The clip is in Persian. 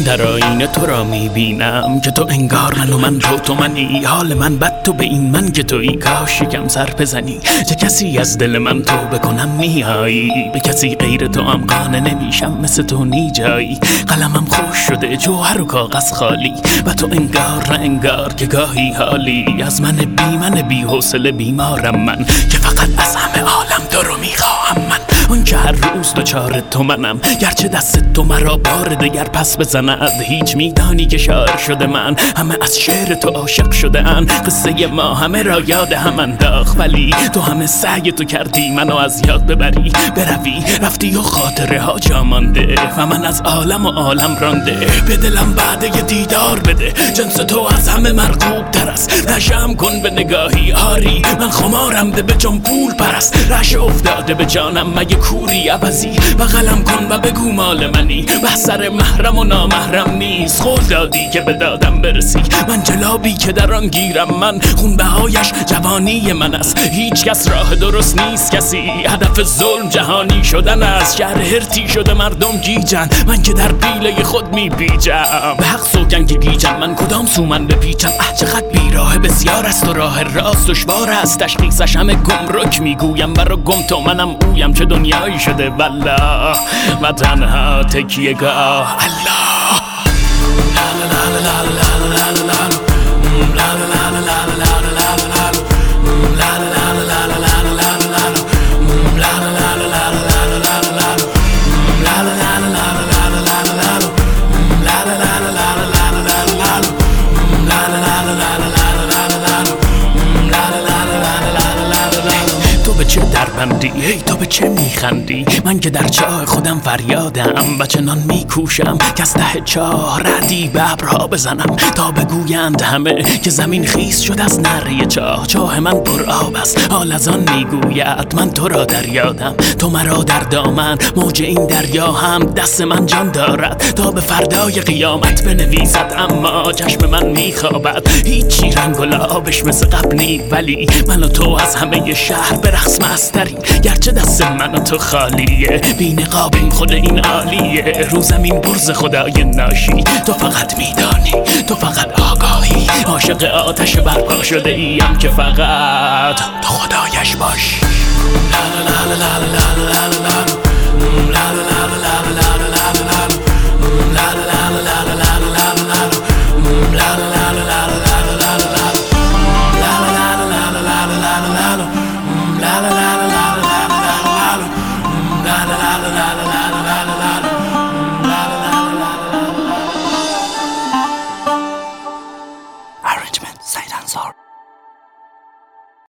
در آینه تو را میبینم که تو انگار من و من تو منی. حال من بد تو به این من که تویی، کاش یکم سر بزنی چه کسی از دل من تو بکنم میایی. به کسی غیر تو هم قانع نمیشم، مثل تو نی جایی. قلمم خوش شده جوهر و کاغذ خالی و تو انگار نه انگار که گاهی حالی. از من بی حوصله بیمارم من که فقط از همه عالم تو رو میخواهم من. اون که هر روز دوچار تو منم، گرچه دست تو مرا بار دگر پس بزند. هیچ میدانی که شاعر شده من، همه از شعر تو عاشق شده ان. قصه ما همه را یاد هم انداخت، ولی تو همه سعی تو کردی منو از یاد ببری. بروی رفتی و خاطره ها جا مانده و من از عالم و عالم رانده. به دلم بعد یه دیدار بده، جنس تو از همه مرغوب تر است. نشم کن به نگاهی آری، من خمارم ده به جان پول پرست. رش افتاده به جانم مگه کوری عوضی، بغلم کن و بگو مال منی. بحثر محرم و نامحرم نیست، قول دادی که به دادم برسی. من جلابی که در آن گیرم من، خونبهایش جوانی من است. هیچ کس راه درست نیست کسی، هدف ظلم جهانی شدن است. شهر هرتی شده مردم گیجن، من که در پیله خود میپیچم. به حق سوگن که گیجم، من کدام سو من بپیچم. چقدر بیراه بسیار است و راه راست دشوار است. تشخیصش همه گمرک میگویم، برا گم تو منم اویم. چه دنیایی شده والله و تنها تکیه گاه الله. چه دربندی ای تو به چه میخندی؟ من که در چاه خودم فریادم و چنان میکوشم که از ته چاه ردی به ابرها بزنم تا بگویند همه که زمین خیس شد از نره چاه. چاه من پر آب است، حال از آن میگوید من تو را در یادم. تو مرا در دامن، موج این دریا هم دست من جان دارد تا به فردای قیامت بنویسد. اما چشم من میخوابد، هیچی رنگ و لعابش مثل قبل نی. ولی من و تو از همه شهر به رقص مستریم، گرچه دست من و تو خالیه. بی نقابیم خود این عالیه، رو زمین برز خدای ناشی. تو فقط میدانی، تو فقط آگاهی، عاشق آتش برپا شده ایم که فقط تو خدایش باش. لا لا لا لا لا لا لا لا لا لا.